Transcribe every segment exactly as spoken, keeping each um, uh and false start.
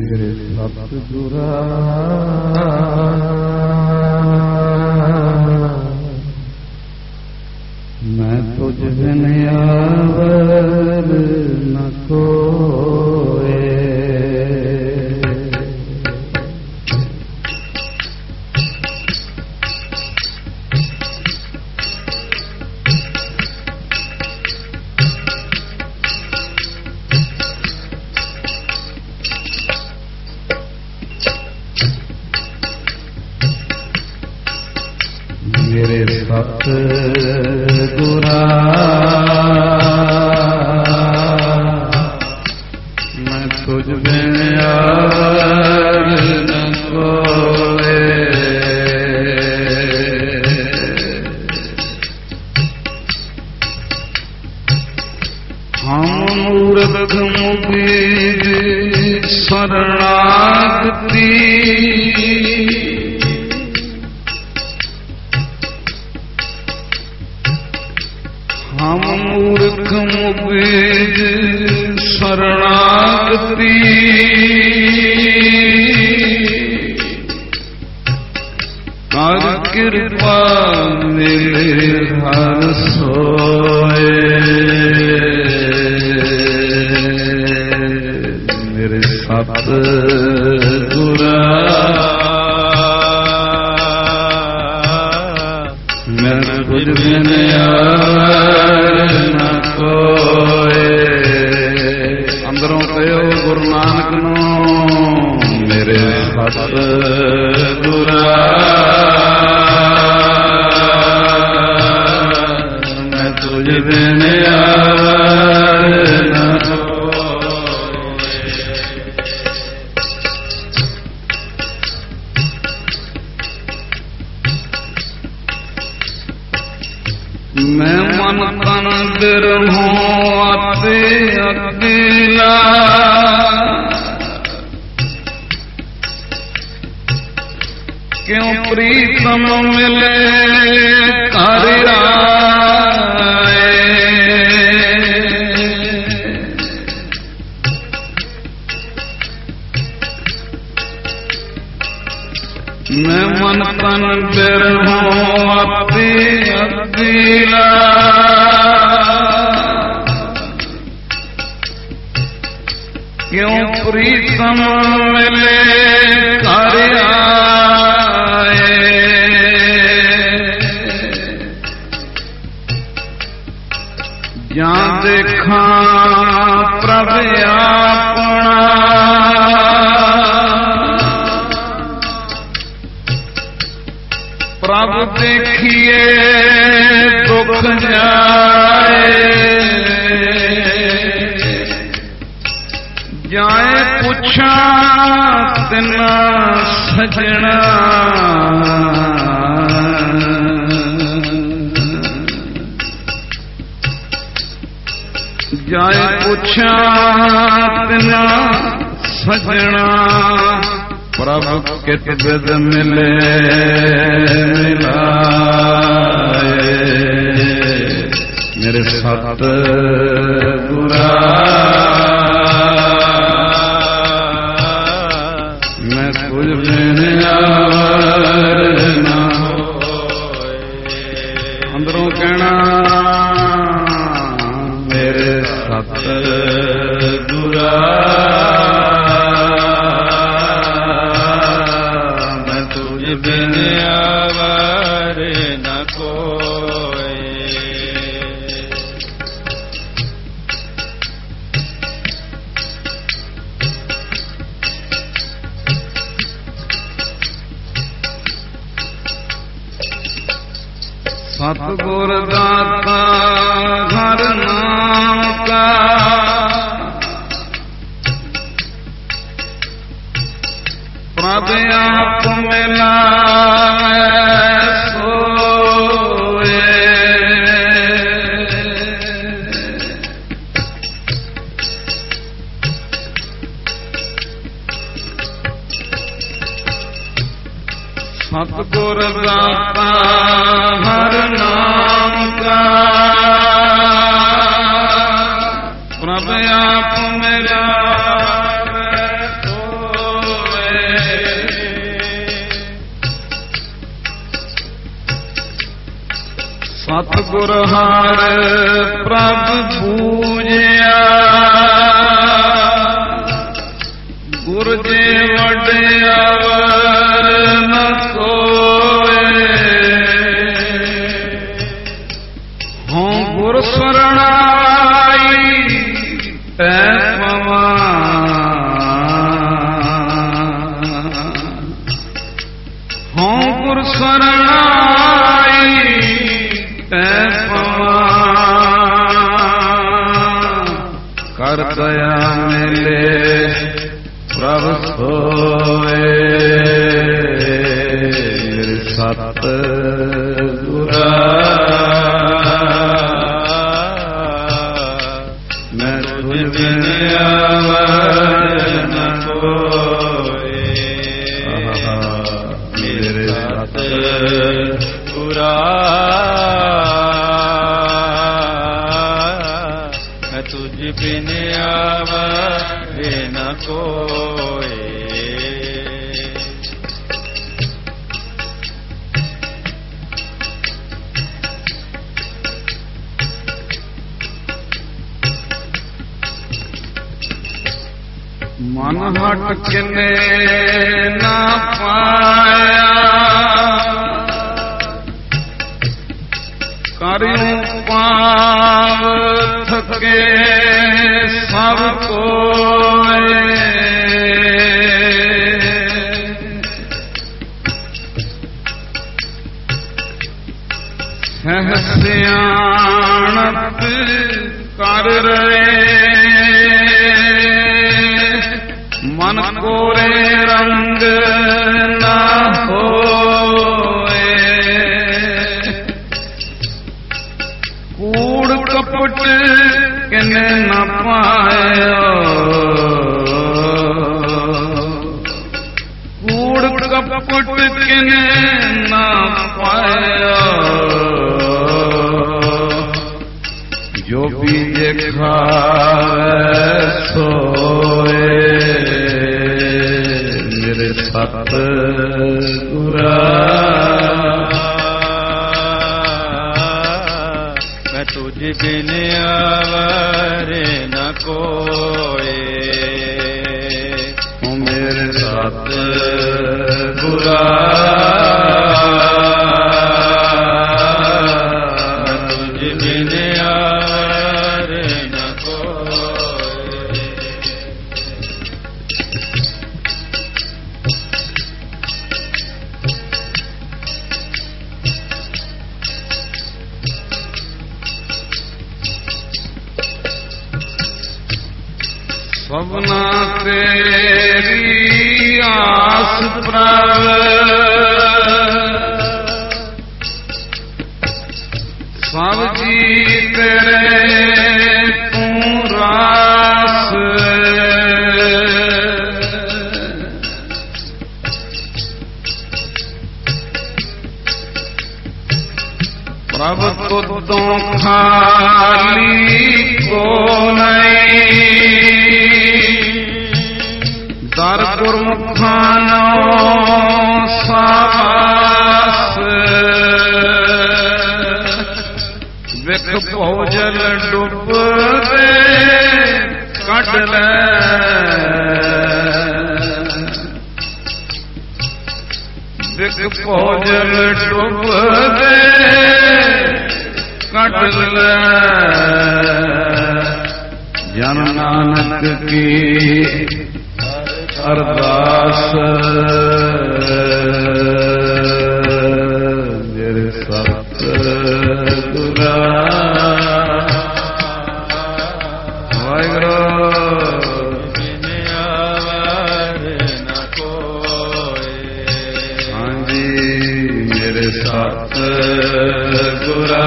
ਮੇਰੇ ਸਤਿਗੁਰਾ ਮੈਂ ਤੁਝ ਬਿਨ ਆਵਰ ਨ ਕੋਏ। ਮੇਰੇ ਸਤਿਗੁਰਾ ਮੈਂ ਤੁਝ ਬਿਨ ਆਵਰ ਨ ਕੋਏ। ਹਮ ਮੂਰਖ ਮੁਬੀਦ ਸ਼ਰਨਾਗਤੀ ਹਮ ਮੂਰਖ ਮੁਬੀਦ ਸ਼ਰਨਾਗਤੀ ਕਰ ਕਿਰਪਾ ਮੇਰੇ ਹਰ ਸੋਏ। ਮੇਰੇ ਸਤਿਗੁਰਾ ਮੈਂ ਤੁਝ ਬਿਨ ਆਵਰ ਨ ਕੋਏ। ਅੰਦਰੋਂ ਕਹਿਓ ਗੁਰੂ ਨਾਨਕ ਨੂੰ ਮੇਰੇ ਸਤਿਗੁਰਾ ਮੈਂ ਤੁਝ ਬਿਨ ਆਵਰ ਨ ਮੈਂ ਮਨ ਤਨ ਬਿਰਹੋਂ ਅਤੇ ਅਕੀਲਾ ਕਿਉਂ ਪ੍ਰੀਤਮ ਮਿਲੇ ਘਰ ਆਏ। ਮੈਂ ਮਨ ਤਨ ਬਿਰਹੋਂ ਅਤੇ ਅਕੀਲਾ ਕਿਉਂ ਪ੍ਰੀਤਮ ਮਿਲੇ ਘਰ ਆਏ। ਜਾਂ ਦੇਖਾਂ ਪ੍ਰਭ ਆਪਣਾ ਪ੍ਰਭ ਦੇਖੀਏ ਦੁੱਖ ਜਾਏ। ਜਾਏ ਪੁੱਛਾਂ ਤਿਨਾ ਸਜਣਾ ਜਾਏ ਪੁੱਛਾਂ ਤਿਨਾ ਸਜਣਾ ਪ੍ਰਭ ਕਿਤ ਬਿਦ ਮਿਲੇ ਮਿਲਾਏ। ਮੇਰੇ ਸਤਿਗੁਰਾ ਮੈਂ ਤੁਝ ਬਿਨ ਆਵਰ ਨ ਕੋਏ। ਅੰਦਰੋਂ ਕਹਿਣਾ ਮੇਰੇ ਸਤਿਗੁਰਾ ਮੈਂ ਤੁਝ ਬਿਨ ਆਵਰ ਨ ਕੋਏ। सतगुर दाता हर नाम का प्रभ आप मिलाए सोए। सतगुर दाता हर नाम का प्रभ आप मिलाए सोए। ਸਤਿਗੁਰ ਹਰ ਪ੍ਰਭ ਪੂਜਿਆ ਗੁਰ ਜੀ ਵਡਿਆਵਰ ਨ ਕੋਇ ਹਉ ਗੁਰ ਸਰਣਾਈ ਤੈ ਪਵਾ ਹਉ ਗੁਰ ਸਰਣਾਈ ਤੈ ਪਵਾ ਕਰ ਦਇਆ ਮਿਲੇ ਪ੍ਰਭ ਸੋਏ ਸਤ ਗੁਰਾ ਮੈਂ ਤੁਝ ਬਿਨ ਆਵਰ ਨ ਕੋਇ ਮੇਰੇ ਸਤ ਗੁਰਾ ਮੈਂ ਤੁਝ ਬਿਨ ਆਵਰ ਨ ਕੋਇ ਮਨ ਹਟ ਕਿਨੇ ਨਾ ਪਾਇਆ ਕਰਿਉ ਪਾਵ ਥਕੇ ਸਭ ਕੋਏ ਸਹਿ ਸਿਆਣਪ ਕਰ ਰਹੇ ਮਨ ਕੋਰੇ ਰੰਗ ਨਾ ਹੋਏ ਕੂੜ ਕਪਟ ਕਿਨੇ ਨਾ ਪਾਇਆ ਕੂੜ ਕਪਟ ਕਿਨੇ ਨਾ ਪਾਇਆ ਜੋ ਬੀਜੇ ਖਾਵੇ ਸੋਏ ਮੇਰੇ ਸਤ ਗੁਰਾ ਮੈਂ ਤੁਝ ਬਿਨ ਆਵਰ ਨ ਕੋਇ ਓ ਮੇਰੇ ਸਤ ਗੁਰਾ ਮੈਂ ਤੁਝ ਬਿਨ ਆਵਰ ਨ ਕੋਇ ਸਭਨਾ ਤੇਰੀ ਆਸ ਪ੍ਰਭ ਸਭ ਜੀ ਤੇਰੇ ਤੂੰ ਰਾਸ ਪ੍ਰਭ ਤੁਦੋਂ ਖਾਲੀ ਕੋ ਨਹੀਂ ਦਰ ਗੁਰਮੁਖਾਂ ਨੋ ਸਾਬਾਸ ਵਿਖ ਭੋਜਲ ਡੁੱਬਦੇ ਕੱਢ ਲੈ ਵਿਖ ਭੋਜਲ ਡੁੱਬਦੇ ਕੱਢ ਲੈ ਜਨ ਨਾਨਕ ਕੀ ਅਰਦਾਸ ਮੇਰੇ ਸਤ ਗੁਰਾ ਵਾਹਿਗੁਰੂ ਬਿਨ ਆਵਰ ਨ ਕੋਇ ਹਾਂਜੀ ਮੇਰੇ ਸਤ ਗੁਰਾ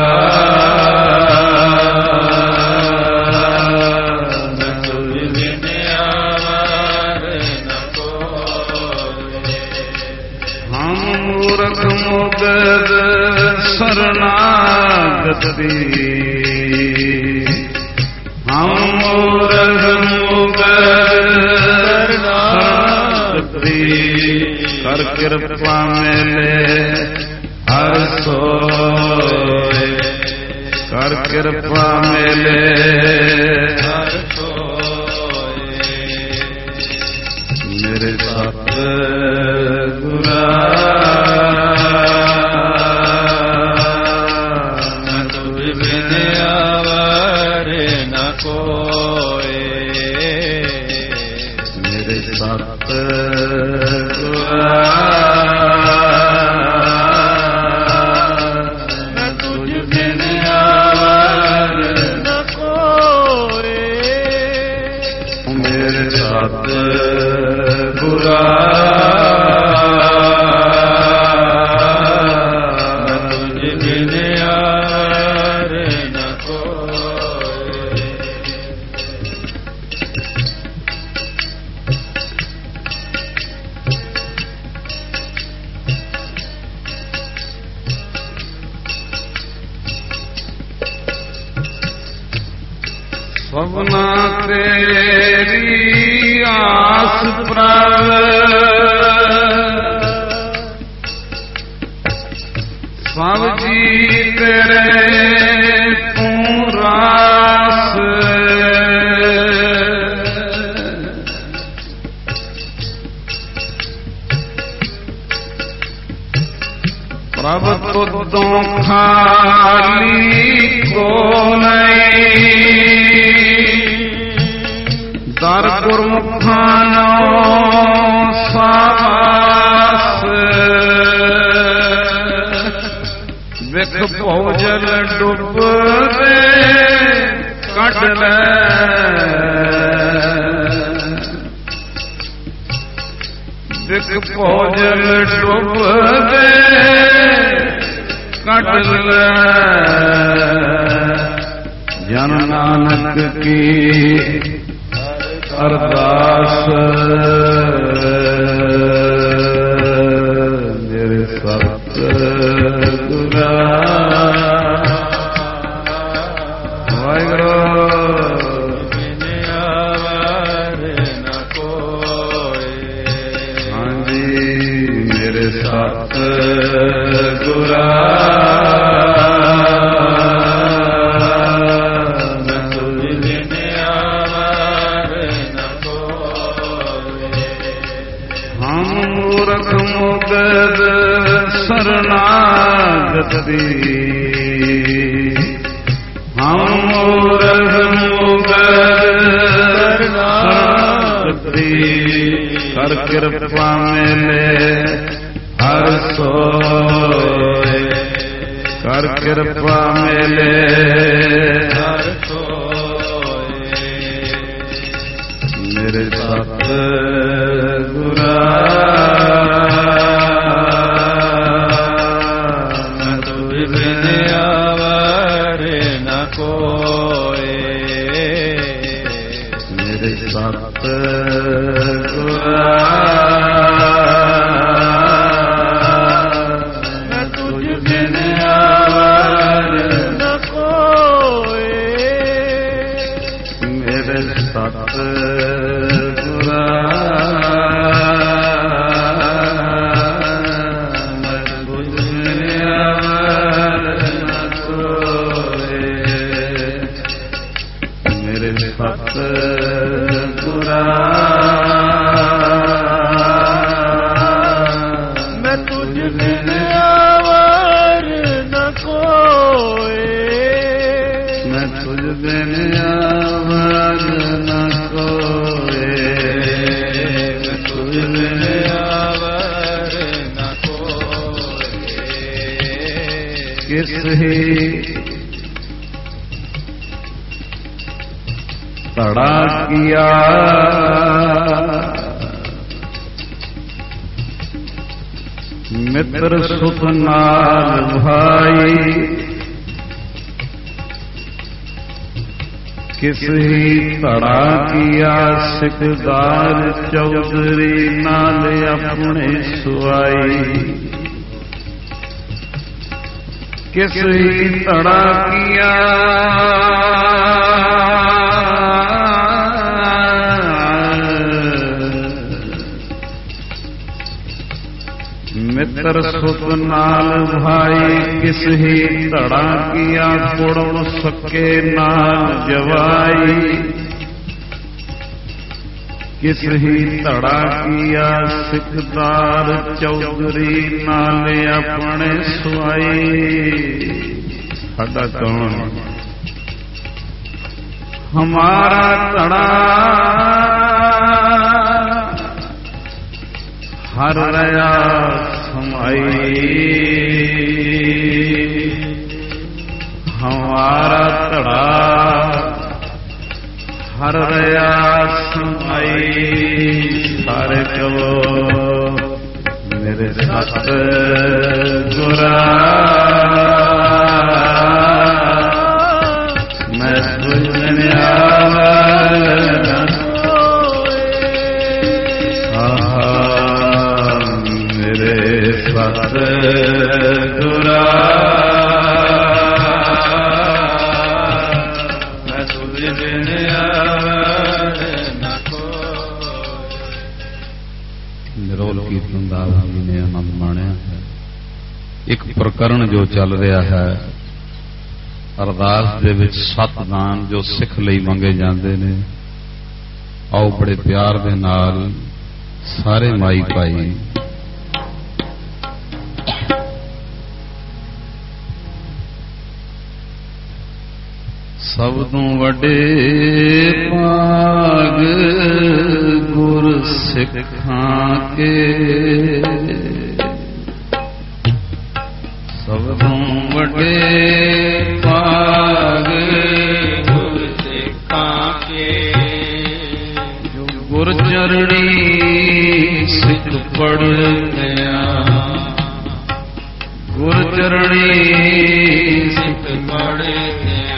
ਸਰਨਾਗਤੀ ਹਮ ਮੂਰਖ ਮੁਗਰ ਸਰਨਾਗਤੀ ਕਰ ਕਿਰਪਾ ਮਿਲੇ ਹਰ ਸੋਏ ਕਰ ਕਿਰਪਾ ਮੇਲੇ ਹਰ ਸੋਏ ਮੇਰੇ ਸਤ ਗੁਰਾ ਮੈਂ ਤੁਝ ਬਿਨ ਆਵਰ ਨ ਕੋਏ ਮੇਰੇ ਸਤ ਗੁਰਾ ਸਭਨਾ ਤੇਰੀ ਆਸ ਪ੍ਰਭ ਸਭ ਜੀ ਤੇਰੇ ਤੂੰ ਰਾਸ ਪ੍ਰਭ ਤੁਦੋਂ ਖਾਲੀ ਕੋ ਨਹੀਂ ਦਰ ਗੁਰਮੁਖਾਂ ਨੋ ਸਾਸ ਵਿਖ ਭੋਜਲ ਡੁੱਬਦੇ ਕੱਢ ਲੈ ਵਿਖ ਭੋਜਲ ਡੁੱਬਦੇ ਕੱਢ ਲੈ ਜਨ ਨਾਨਕ ਕੀ ਅਰਦਾਸ ਮੇਰੇ ਸਤ ਗੁਰਾ ਵਾਹਿਗੁਰੂ ਬਿਨ ਆਵਰ ਨ ਕੋਏ ਹਾਂਜੀ ਮੇਰੇ ਸਤ ਗੁਰਾ ਸਰਨਾਗਤ ਦੀ ਹਮ ਮੂਰਖ ਮੁਗਦ ਸਰਨਾਗਤ ਦੀ ਕਰ ਕਿਰਪਾ ਮੇਲੇ ਹਰ ਸੋਏ ਕਰ ਕਿਰਪਾ ਮੇਲੇ ਹਰ ਸੋਏ ਮੇਰੇ ਸਤ ਗੁਰਾ ਮੇਰੇ ਸਤ ਗੁਰਾ ਮੈਂ ਤੁਝ ਬਿਨ ਆਵਰ ਨ ਕੋਏ ਮੇਰੇ ਸਤ ਗੁਰਾ ਮੈਂ ਤੁਝ ਬਿਨ ਆਵਰ ਨ ਕੋਏ ਮੇਰੇ ਸਤ ਗੁਰਾ ਮੈਂ ਤੁਝ ਬਿਨ ਆਵਰ ਨ ਕੋਏ ਮੈਂ ਤੁਝ ਬਿਨ ਆਵਰ ਨ ਕੋਏ ਮੈਂ ਤੁਝ ਬਿਨ ਆਵਰ ਨ ਕੋਏ ਕਿਸ ਹੀ ਧੜਾ ਕੀਆ ਮਿੱਤਰ ਸੁਖ ਨਾਲ ਭਾਈ ਕਿਸ ਹੀ ਧੜਾ ਕੀਆ ਸਿਕਦਾਰ ਚੌਧਰੀ ਨਾਲ ਆਪਣੇ ਸੁਆਈ ਕਿਸ ਹੀ ਧੜਾ ਕੀਆ ਮਿੱਤਰ ਸੁਤ ਨਾਲ ਭਾਈ ਕਿਸ ਹੀ ਧੜਾ ਕੀਆ ਪੁੜਨ ਸਕੇ ਨਾਲ ਜਵਾਈ ਕਿਸ ਹੀ ਧੜਾ ਕੀਆ ਸਿਕਦਾਰ ਚੌਧਰੀ ਨਾਲ ਆਪਣੇ ਸੁਆਈ। ਸਾਡਾ ਕੌਣ ਹਮਾਰਾ ਧੜਾ ਹਰ ਰਹਾ ਸਮਾਈ ਹਮਾਰਾ ਧੜਾ ਹਰ ਰਹਾ ਸਮਾਈ। ਸਾਰੇ ਕਹੋ ਮੇਰੇ ਸਤ ਗੁਰਾ ਮੈਂ ਸੁਣਿਆ ਸਤ ਗੁਰਾ ਮੈਂ ਤੁਝ ਬਿਨ ਆਵਰ ਨ ਕੋਈ। ਨਿਰੋਲ ਕੀਰਤਨ ਦਾ ਜੀ ਨੇ ਆਨੰਦ ਮਾਣਿਆ ਹੈ। ਇੱਕ ਪ੍ਰਕਰਣ ਜੋ ਚੱਲ ਰਿਹਾ ਹੈ ਅਰਦਾਸ ਦੇ ਵਿੱਚ ਸੱਤ ਦਾਨ ਜੋ ਸਿੱਖ ਲਈ ਮੰਗੇ ਜਾਂਦੇ ਨੇ, ਆਓ ਬੜੇ ਪਿਆਰ ਦੇ ਨਾਲ ਸਾਰੇ ਮਾਈ ਭਾਈ ਸਭ ਤੋਂ ਵੱਡੇ ਭਾਗ ਗੁਰ ਸਿੱਖਾਂ ਕੇ, ਸਭ ਤੋਂ ਵੱਡੇ ਭਾਗ ਗੁਰ ਸਿੱਖਾਂ ਕੇ, ਜੋ ਗੁਰ ਚਰਣੀ ਸਿੱਖ ਪੜ੍ਹਦਿਆਂ, ਗੁਰ ਚਰਣੀ ਸਿੱਖ ਪੜ੍ਹਦਿਆਂ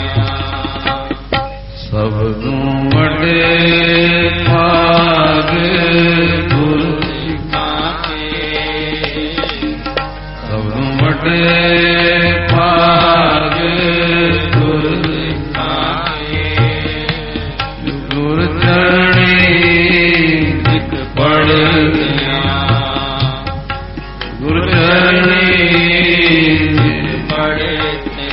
ਸਭ ਤੋਂ ਵੱਡੇ ਭਾਗ ਗੁਰ ਸਿੱਖਾਂ ਕੇ, ਸਭ ਤੋਂ ਵੱਡੇ ਭਾਗ ਗੁਰ ਸਿੱਖਾਂ ਕੇ, ਗੁਰ ਚਰਣੀ ਸਿੱਖ ਪੜ੍ਹਦਿਆਂ, ਗੁਰ ਚਰਣੀ ਸਿੱਖ ਪੜ੍ਹਦਿਆਂ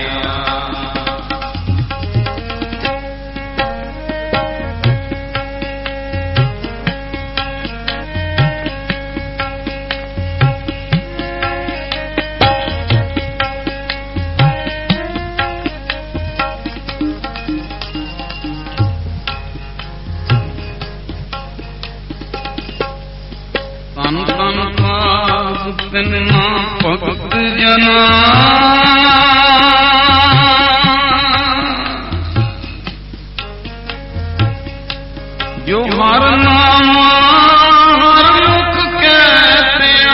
ਤਿੰਨਾ ਭਗਤ ਜਨਾ ਜੋ ਹਰ ਨਾਮ ਹਰ ਮੁਖ ਕਹਿਤਿਆ,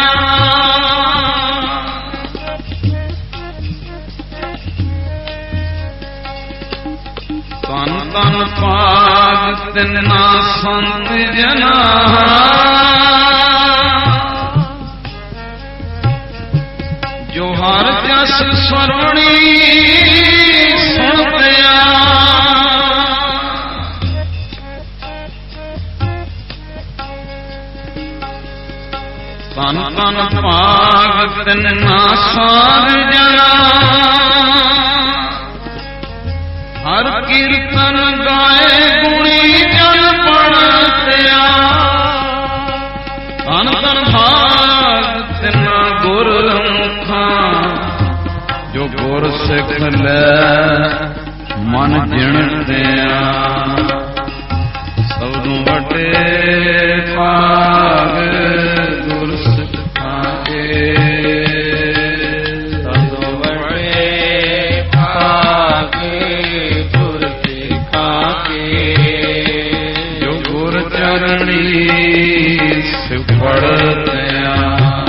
ਤਨ ਤਨ ਭਾਗ ਤਿੰਨਾ ਸੰਤ ਜਨਾ ਜੋ ਹਰ ਜਸ ਸਰਵਣੀ ਸੁਣਦਿਆ, ਤਨ ਤਨ ਭਾਗ ਤਿੰਨਾ ਸਾਰ ਜਨਾ, ਹਰ ਕੀਰਤਨ ਗਾਏ ਗੁਣੀ ਜਨ ਪੜ੍ਹਦਿਆ, ਤਨ ਤਨ ਭਾਗ ਤਿੰਨਾ ਗੁਰ ਜੋ ਗੁਰ ਸਿੱਖ ਲੈ ਮਨ ਜਿਣਦਿਆਂ, ਸਭ ਤੋਂ ਵੱਡੇ ਭਾਗ ਗੁਰ ਸਿੱਖਾਂ ਕੇ, ਸਭ ਤੋਂ ਵੱਡੇ ਭਾਗ ਗੁਰ ਸਿੱਖਾਂ ਕੇ, ਜੋ ਗੁਰ ਚਰਣੀ ਸਿੱਖ ਪੜ੍ਹਦਿਆਂ,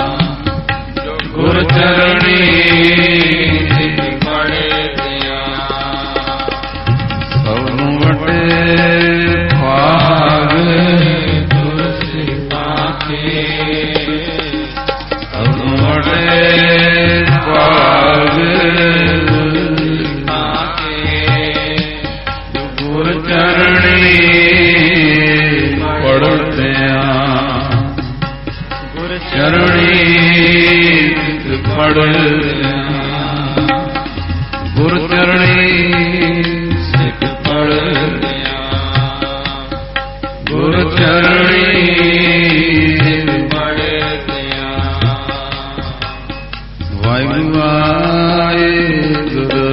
ਗੁਰ ਚਰਣੀ ਗੁਰ ਚਰਣੀ ਪੜ ਗੁਰ ਚਰਣੀ ਸਿੱਖ ਪੜ ਗੁਰ ਚਰਣੀ ਪੜ ਵਾਹਿਗੁਰੂ ਵਾਹਿਗੁਰੂ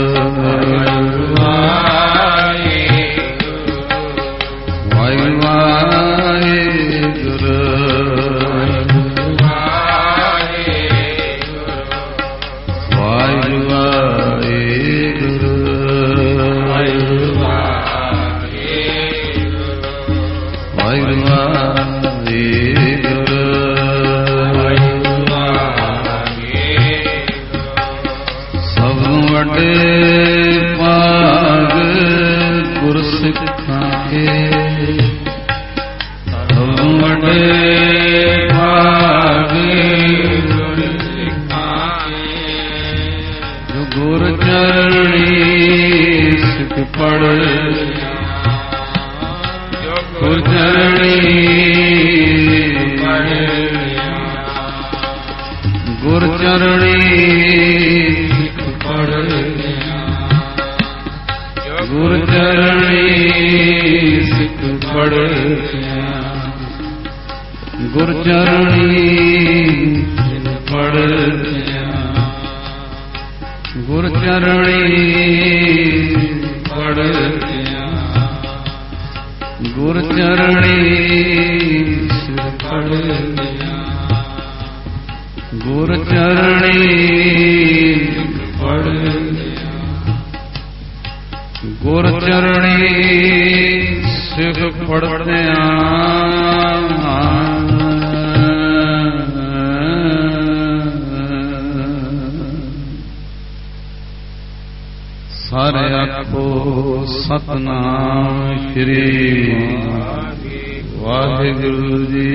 ਸਤਨਾਮ ਸ਼੍ਰੀ ਵਾਹਿਗੁਰੂ ਜੀ।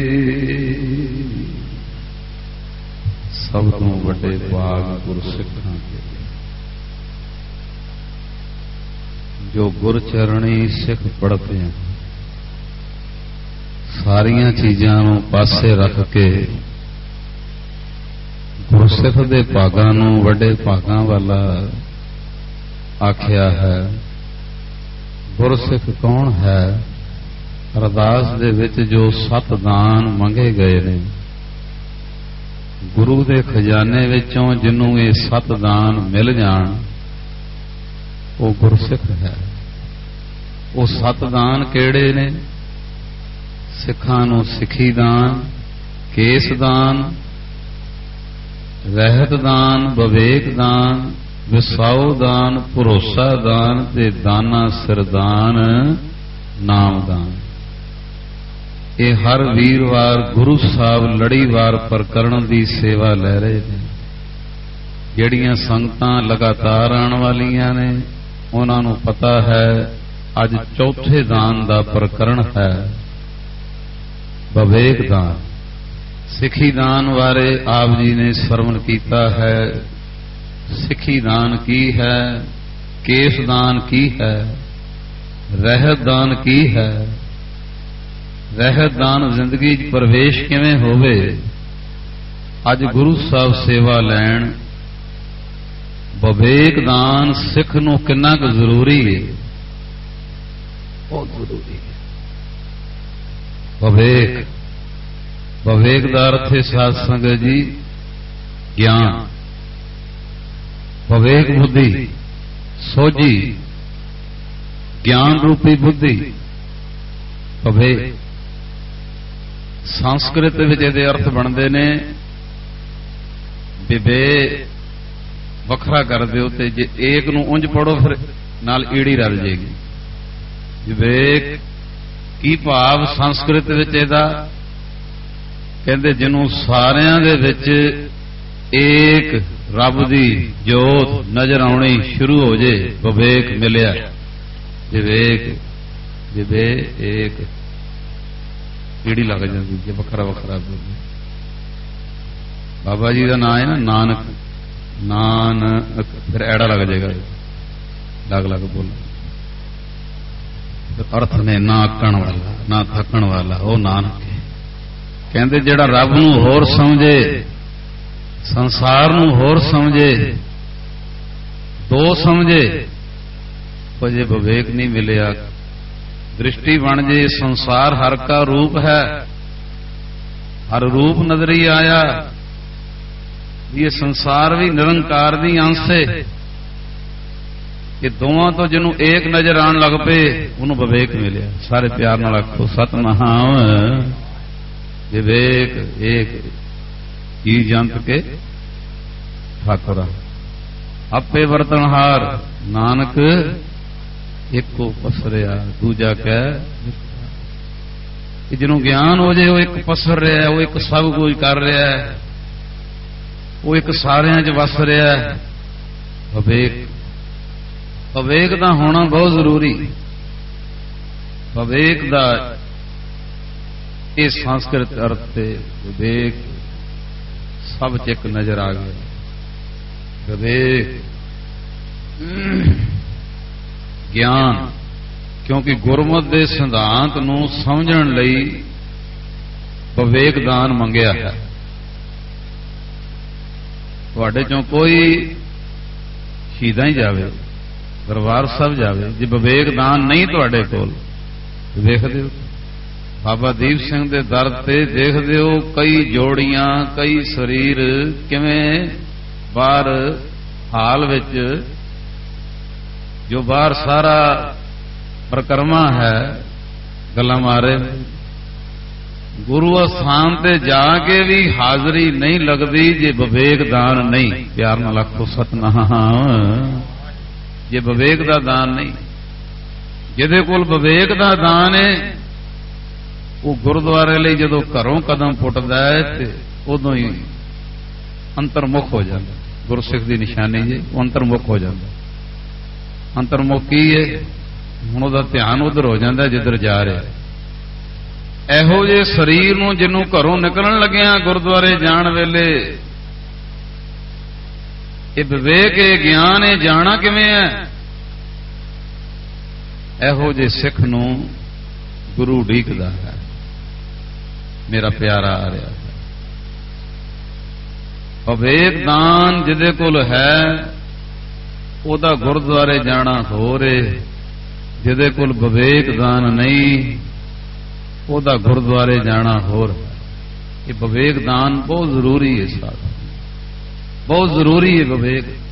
ਸਭ ਤੋਂ ਵੱਡੇ ਭਾਗ ਗੁਰਸਿੱਖਾਂ ਦੇ ਜੋ ਗੁਰਚਰਣੀ ਸਿੱਖ ਪੜ੍ਹਦੇ ਹਨ। ਸਾਰੀਆਂ ਚੀਜ਼ਾਂ ਨੂੰ ਪਾਸੇ ਰੱਖ ਕੇ ਗੁਰਸਿੱਖ ਦੇ ਭਾਗਾਂ ਨੂੰ ਵੱਡੇ ਭਾਗਾਂ ਵਾਲਾ ਆਖਿਆ ਹੈ। ਗੁਰਸਿੱਖ ਕੌਣ ਹੈ? ਅਰਦਾਸ ਦੇ ਵਿੱਚ ਜੋ ਸੱਤ ਦਾਨ ਮੰਗੇ ਗਏ ਨੇ, ਗੁਰੂ ਦੇ ਖਜ਼ਾਨੇ ਵਿੱਚੋਂ ਜਿਹਨੂੰ ਇਹ ਸੱਤ ਦਾਨ ਮਿਲ ਜਾਣ ਉਹ ਗੁਰਸਿੱਖ ਹੈ। ਉਹ ਸੱਤ ਦਾਨ ਕਿਹੜੇ ਨੇ? ਸਿੱਖਾਂ ਨੂੰ ਸਿੱਖੀ ਦਾਨ, ਕੇਸ ਦਾਨ, ਰਹਿਤ ਦਾਨ, ਵਿਵੇਕ ਦਾਨ, ਵਿਸਾਊ ਦਾਨ, ਭਰੋਸਾ ਦਾਨ ਤੇ ਦਾਨਾ ਸਿਰਦਾਨ ਨਾਮ ਦਾਨ। ਇਹ ਹਰ ਵੀਰਵਾਰ ਗੁਰੂ ਸਾਹਿਬ ਲੜੀਵਾਰ ਪ੍ਰਕਰਣ ਦੀ ਸੇਵਾ ਲੈ ਰਹੇ ਨੇ। ਜਿਹੜੀਆਂ ਸੰਗਤਾਂ ਲਗਾਤਾਰ ਆਉਣ ਵਾਲੀਆਂ ਨੇ ਉਹਨਾਂ ਨੂੰ ਪਤਾ ਹੈ ਅੱਜ ਚੌਥੇ ਦਾਨ ਦਾ ਪ੍ਰਕਰਣ ਹੈ, ਵਿਵੇਕ ਦਾਨ। ਸਿੱਖੀ ਦਾਨ ਬਾਰੇ ਆਪ ਜੀ ਨੇ ਸਰਵਣ ਕੀਤਾ ਹੈ। ਸਿੱਖੀ ਦਾਨ ਕੀ ਹੈ, ਕੇਸ ਦਾਨ ਕੀ ਹੈ, ਰਹਿਤ ਦਾਨ ਕੀ ਹੈ, ਰਹਿਤ ਦਾਨ ਜ਼ਿੰਦਗੀ 'ਚ ਪ੍ਰਵੇਸ਼ ਕਿਵੇਂ ਹੋਵੇ। ਅੱਜ ਗੁਰੂ ਸਾਹਿਬ ਸੇਵਾ ਲੈਣ ਵਿਵੇਕ ਦਾਨ ਸਿੱਖ ਨੂੰ ਕਿੰਨਾ ਕੁ ਜ਼ਰੂਰੀ ਹੈ, ਬਹੁਤ ਜ਼ਰੂਰੀ ਹੈ। ਵਿਵੇਕ ਵਿਵੇਕ ਦਾ ਅਰਥ ਹੈ ਸਾਧ ਸੰਗਤ ਜੀ ਗਿਆਨ, ਵਿਵੇਕ ਬੁੱਧੀ, ਸੋਝੀ, ਗਿਆਨ ਰੂਪੀ ਬੁੱਧੀ। ਵਿਵੇਕ ਸੰਸਕ੍ਰਿਤ ਵਿੱਚ ਇਹਦੇ ਅਰਥ ਬਣਦੇ ਨੇ ਵਿਵੇ ਵੱਖਰਾ ਕਰ ਦਿਓ ਤੇ ਜੇ ਏਕ ਨੂੰ ਉਂਝ ਪੜੋ ਫਿਰ ਨਾਲ ਈੜੀ ਰਲ ਜੇਗੀ। ਵਿਵੇਕ ਕੀ ਭਾਵ ਸੰਸਕ੍ਰਿਤ ਵਿੱਚ ਇਹਦਾ ਕਹਿੰਦੇ ਜਿਹਨੂੰ ਸਾਰਿਆਂ ਦੇ ਵਿੱਚ ਏਕ ਰੱਬ ਦੀ ਜੋਤ ਨਜ਼ਰ ਆਉਣੀ ਸ਼ੁਰੂ ਹੋ ਜੇ ਵਿਵੇਕ ਮਿਲਿਆ। ਵਿਵੇਕ ਵਿਵੇ ਏਕ ਈੜੀ ਲੱਗ ਜਾਂਦੀ ਜੇ ਵੱਖਰਾ ਵੱਖਰਾ ਬੋਲੇ। ਬਾਬਾ ਜੀ ਦਾ ਨਾਂ ਹੈ ਨਾ ਨਾਨਕ, ਨਾਨਕ ਫਿਰ ਐੜਾ ਲੱਗ ਜਾਏਗਾ, ਲੱਗ ਲੱਗ ਬੋਲ। ਅਰਥ ਨੇ ਨਾ ਆਕਣ ਵਾਲਾ ਨਾ ਥੱਕਣ ਵਾਲਾ ਉਹ ਨਾਨਕ ਹੈ। ਕਹਿੰਦੇ ਜਿਹੜਾ ਰੱਬ ਨੂੰ ਹੋਰ ਸਮਝੇ, ਸੰਸਾਰ ਨੂੰ ਹੋਰ ਸਮਝੇ, ਦੋ ਸਮਝੇ, ਪਰ ਜੇ ਵਿਵੇਕ ਨਹੀਂ ਮਿਲਿਆ, ਦ੍ਰਿਸ਼ਟੀ ਬਣ ਜੇ ਸੰਸਾਰ ਹਰ ਕਾ ਰੂਪ ਹੈ, ਹਰ ਰੂਪ ਨਜ਼ਰੀ ਆਇਆ, ਇਹ ਸੰਸਾਰ ਵੀ ਨਿਰੰਕਾਰ ਦੀ ਅੰਸ਼ ਹੈ। ਇਹ ਦੋਵਾਂ ਤੋਂ ਜਿਹਨੂੰ ਏਕ ਨਜ਼ਰ ਆਉਣ ਲੱਗ ਪਏ ਉਹਨੂੰ ਵਿਵੇਕ ਮਿਲਿਆ। ਸਾਰੇ ਪਿਆਰ ਨਾਲ ਆਖੋ ਸਤਿਨਾਮ। ਵਿਵੇਕ ਏਕ ਜੀ ਜੰਤ ਕੇ ਠਾਕੁਰਾ, ਆਪੇ ਵਰਤਨਹਾਰ ਨਾਨਕ ਇੱਕੋ ਪਸਰਿਆ ਦੂਜਾ ਕਹਿ। ਕਿ ਜਿਹਨੂੰ ਗਿਆਨ ਹੋ ਜਾਏ ਉਹ ਇੱਕ ਪਸਰ ਰਿਹਾ, ਉਹ ਇੱਕ ਸਭ ਕੁਝ ਕਰ ਰਿਹਾ, ਉਹ ਇੱਕ ਸਾਰਿਆਂ 'ਚ ਵਸ ਰਿਹਾ। ਵਿਵੇਕ ਵਿਵੇਕ ਦਾ ਹੋਣਾ ਬਹੁਤ ਜ਼ਰੂਰੀ। ਵਿਵੇਕ ਦਾ ਇਹ ਸੰਸਕ੍ਰਿਤ ਅਰਥ ਤੇ ਵਿਵੇਕ ਸਭ 'ਚ ਇੱਕ ਨਜ਼ਰ ਆ ਗਿਆ। ਵਿਵੇਕ ਗਿਆਨ, ਕਿਉਂਕਿ ਗੁਰਮਤਿ ਦੇ ਸਿਧਾਂਤ ਨੂੰ ਸਮਝਣ ਲਈ ਵਿਵੇਕ ਦਾਨ ਮੰਗਿਆ ਹੈ। ਤੁਹਾਡੇ ਚੋਂ ਕੋਈ ਸ਼ਹੀਦਾਂ ਹੀ ਜਾਵੇ, ਦਰਬਾਰ ਸਾਹਿਬ ਜਾਵੇ, ਜੇ ਵਿਵੇਕ ਦਾਨ ਨਹੀਂ ਤੁਹਾਡੇ ਕੋਲ, ਵੇਖਦੇ ਹੋ ਬਾਬਾ ਦੀਪ ਸਿੰਘ ਦੇ ਦਰ ਤੇ ਦੇਖਦੇ ਹੋ ਕਈ ਜੋੜੀਆਂ, ਕਈ ਸਰੀਰ ਕਿਵੇਂ ਬਾਹਰ ਹਾਲ ਵਿੱਚ, ਜੋ ਬਾਹਰ ਸਾਰਾ ਪ੍ਰਕਰਮਾ ਹੈ, ਗੱਲਾਂ ਮਾਰੇ। ਗੁਰੂ ਅਸਥਾਨ ਤੇ ਜਾ ਕੇ ਵੀ ਹਾਜ਼ਰੀ ਨਹੀਂ ਲੱਗਦੀ ਜੇ ਵਿਵੇਕ ਦਾਨ ਨਹੀਂ। ਪਿਆਰ ਨਾਲ ਆਖੋ ਸਤਿਨਾਮ। ਜੇ ਵਿਵੇਕ ਦਾ ਦਾਨ ਨਹੀਂ, ਜਿਹਦੇ ਕੋਲ ਵਿਵੇਕ ਦਾ ਦਾਨ ਹੈ ਉਹ ਗੁਰਦੁਆਰੇ ਲਈ ਜਦੋਂ ਘਰੋਂ ਕਦਮ ਪੁੱਟਦਾ ਹੈ ਤੇ ਉਦੋਂ ਹੀ ਅੰਤਰਮੁਖ ਹੋ ਜਾਂਦਾ। ਗੁਰਸਿੱਖ ਦੀ ਨਿਸ਼ਾਨੀ ਜੀ, ਉਹ ਅੰਤਰਮੁਖ ਹੋ ਜਾਂਦਾ। ਅੰਤਰਮੁਖ ਕੀ ਹੈ? ਹੁਣ ਉਹਦਾ ਧਿਆਨ ਉਧਰ ਹੋ ਜਾਂਦਾ ਜਿੱਧਰ ਜਾ ਰਿਹਾ। ਇਹੋ ਜਿਹੇ ਸਰੀਰ ਨੂੰ ਜਿਹਨੂੰ ਘਰੋਂ ਨਿਕਲਣ ਲੱਗਿਆ ਗੁਰਦੁਆਰੇ ਜਾਣ ਵੇਲੇ ਇਹ ਵਿਵੇਕ ਇਹ ਗਿਆਨ ਇਹ ਜਾਣਾ ਕਿਵੇਂ ਹੈ? ਇਹੋ ਜਿਹੇ ਸਿੱਖ ਨੂੰ ਗੁਰੂ ਢੀਕਦਾ ਹੈ, ਮੇਰਾ ਪਿਆਰਾ ਆ ਰਿਹਾ ਹੈ। ਵਿਵੇਕ ਦਾਨ ਜਿਹਦੇ ਕੋਲ ਹੈ ਉਹਦਾ ਗੁਰਦੁਆਰੇ ਜਾਣਾ ਹੋਰ ਏ, ਜਿਹਦੇ ਕੋਲ ਵਿਵੇਕ ਦਾਨ ਨਹੀਂ ਉਹਦਾ ਗੁਰਦੁਆਰੇ ਜਾਣਾ ਹੋਰ। ਇਹ ਵਿਵੇਕ ਦਾਨ ਬਹੁਤ ਜ਼ਰੂਰੀ ਹੈ, ਸਾਡਾ ਬਹੁਤ ਜ਼ਰੂਰੀ ਹੈ ਵਿਵੇਕ।